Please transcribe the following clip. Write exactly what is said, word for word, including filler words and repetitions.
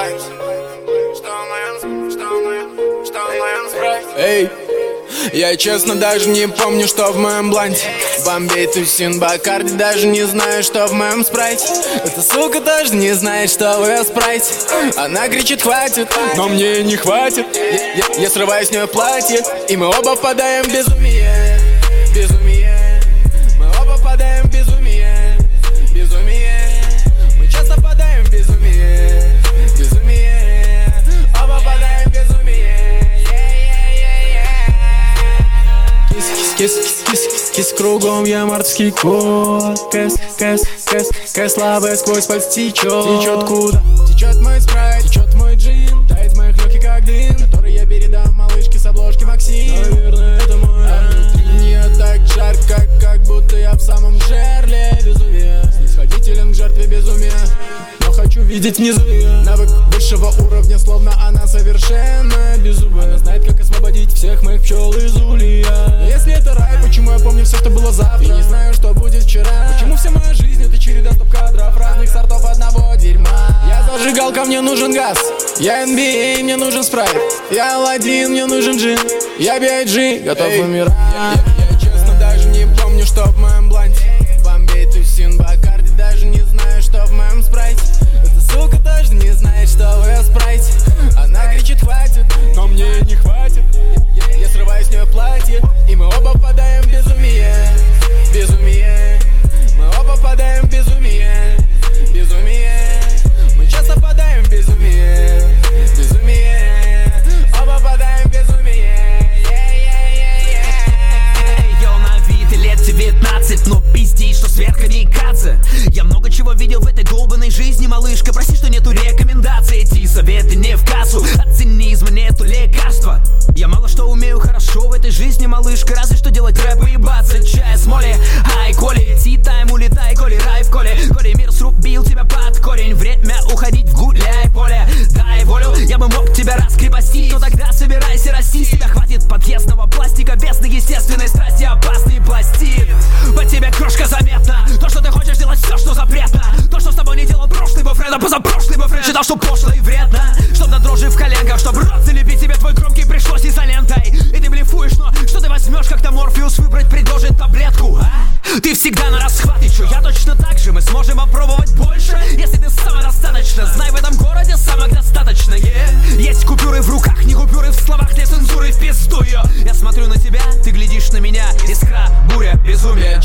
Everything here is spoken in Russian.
Эй, я честно даже не помню, что в моем бланте. Бомбей, тусин, Бакарди, даже не знаю, что в моем спрайте. Эта сука даже не знает, что в ее спрайте. Она кричит хватит, но мне не хватит. Я, я, я срываю с нее платье, и мы оба впадаем в безумие. Безумие. Мы оба впадаем в безумие. Безумие. Мы часто впадаем в безумие. Безумие. Оба впадаем в безумие. Кис, кис, кис, кис, кис, кругом я морский кот. Кэс, кэс, кэс, кэс, слабая сквозь пальцы течет. Течет куда? Течет мой спрайт, течет мой джин. Тает в моих легких как дым, который я передам малышке с обложки Максим. Наверное, это мой. А внутри мне так жарко, как, как будто я в самом жерле безумия. Снисходителен к жертве безумия, но хочу видеть внизу ее. Навык высшего уровня, словно она совершенно безумная. Она знает, как освободить всех моих пчел из улья. Если это рай, почему я помню все, что было завтра? И не знаю, что будет вчера. Почему вся моя жизнь это череда стоп-кадров разных сортов одного дерьма? Я зажигалка, мне нужен газ. Я эн би эй, мне нужен спрайт. Я Аладдин, мне нужен джин. Я би ай джи, готов умирать. Я, я, я честно даже не помню, что в моем бланте. Бомбей, тусин, Бакарди, даже не знаю, что в моем спрайте. Эта сука даже не знает, что в ее спрайте. Она кричит хватит, но мне не хватит. Я, я, я срываю с нее платье, и мы оба впадаем в безумие. Безумие. Мы оба впадаем в безумие. Безумие. Мы часто впадаем в безумие. Безумие. Оба впадаем в безумие. Йо, на вид и лет девятнадцать, но пиздишь, что сверхкамикадзе. Я много чего видел в этой долбанной жизни, малышка. Прости, что нету рекомендаций, эти советы не в кассу. От цинизма нету лекарства. Я мало что умею хорошо в этой жизни, малышка. Разве что делать рэп и ебаться. Чай с моли, ай, коли, ти-тайм, улетай, коли, рай в коле. Коли мир срубил тебя под корень, время уходить в гуляй поле. Дай волю, я бы мог тебя раскрепостить, но тогда собирайся расти. С тебя хватит подъездного пластика, без естественной страсти опасный пластид. По тебе крошка заметна, то, что ты хочешь делать все, что запретно. То, что с тобой не делал прошлый бойфренд, а позапрошлый бойфренд считал, что пошло и вредно. Чтоб до дрожи в коленках, чтоб рот залепить тебе твой громкий пришлось изолентой. И ты блефуешь, но что ты возьмешь, как-то Морфеус выбрать предложит таблетку, а? Ты всегда на расхват, и чё, я точно так же. Мы сможем опробовать больше, если ты самодостаточно. Знай, в этом городе самых достаточно, yeah. Есть купюры в руках, не купюры в словах, для цензуры в пизду ее. Я смотрю на тебя, ты глядишь на меня. Искра, буря, безумие.